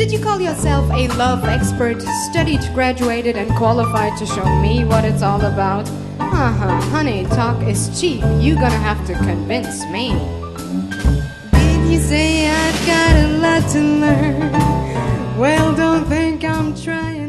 Did you call yourself a love expert, studied, graduated, and qualified to show me what it's all about? Honey, talk is cheap. You gonna have to convince me. Did you say I've got a lot to learn? Well, don't think I'm trying.